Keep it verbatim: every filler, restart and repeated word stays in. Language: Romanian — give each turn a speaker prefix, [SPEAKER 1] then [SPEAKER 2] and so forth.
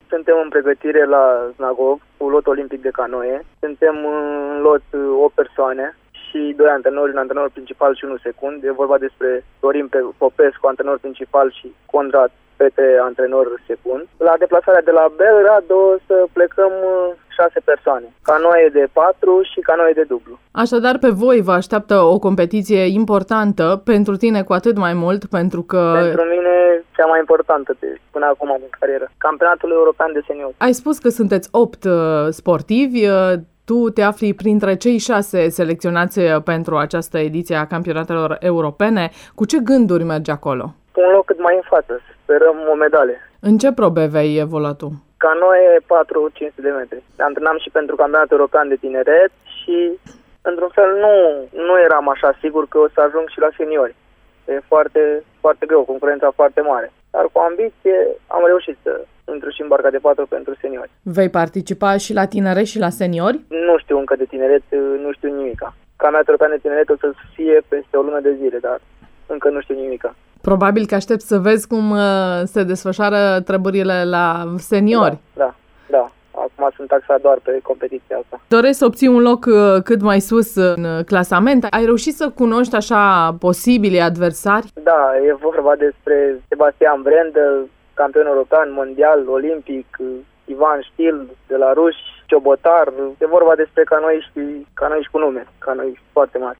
[SPEAKER 1] Suntem în pregătire la Znagov cu lot olimpic de canoe. Suntem în lot opt persoane și doi antrenori, un antrenor principal și unul secund. E vorba despre Dorin Popescu, antrenor principal, și Conrad Pete, antrenor secund. La deplasarea de la Belgrad o să plecăm șase persoane. Canoe de patru și canoe de dublu.
[SPEAKER 2] Așadar, pe voi vă așteaptă o competiție importantă, pentru tine cu atât mai mult, pentru că...
[SPEAKER 1] Pentru mine cea mai importantă de până acum în carieră. Campionatul European de Seniori.
[SPEAKER 2] Ai spus că sunteți opt uh, sportivi. Uh, Tu te afli printre cei șase selecționați pentru această ediție a campionatelor europene. Cu ce gânduri mergi acolo?
[SPEAKER 1] Un loc cât mai în față. Sperăm o medalie.
[SPEAKER 2] În ce probe vei evolua tu?
[SPEAKER 1] Canoe patru cinci sute de metri. Antrenam și pentru campionatul european de tineret și, într-un fel, nu, nu eram așa sigur că o să ajung și la seniori. E foarte, foarte greu, concurența foarte mare. Dar cu ambiție am reușit să intru și în barca de patru pentru seniori.
[SPEAKER 2] Vei participa și la tineret și la seniori?
[SPEAKER 1] Nu știu încă de tineret, nu știu nimica. Campionatul european de tineret o să fie peste o lună de zile, dar încă nu știu nimica.
[SPEAKER 2] Probabil că aștept să vezi cum se desfășoară treburile la seniori.
[SPEAKER 1] Da, da, da. Acum sunt taxat doar pe competiția asta.
[SPEAKER 2] Doresc să obții un loc cât mai sus în clasament. Ai reușit să cunoști așa posibili adversari?
[SPEAKER 1] Da, e vorba despre Sebastian Brendel, campion european, mondial, olimpic, Ivan Stil de la ruși, Ciobotar. E vorba despre canoiști, canoiști cu nume, canoiști foarte mari.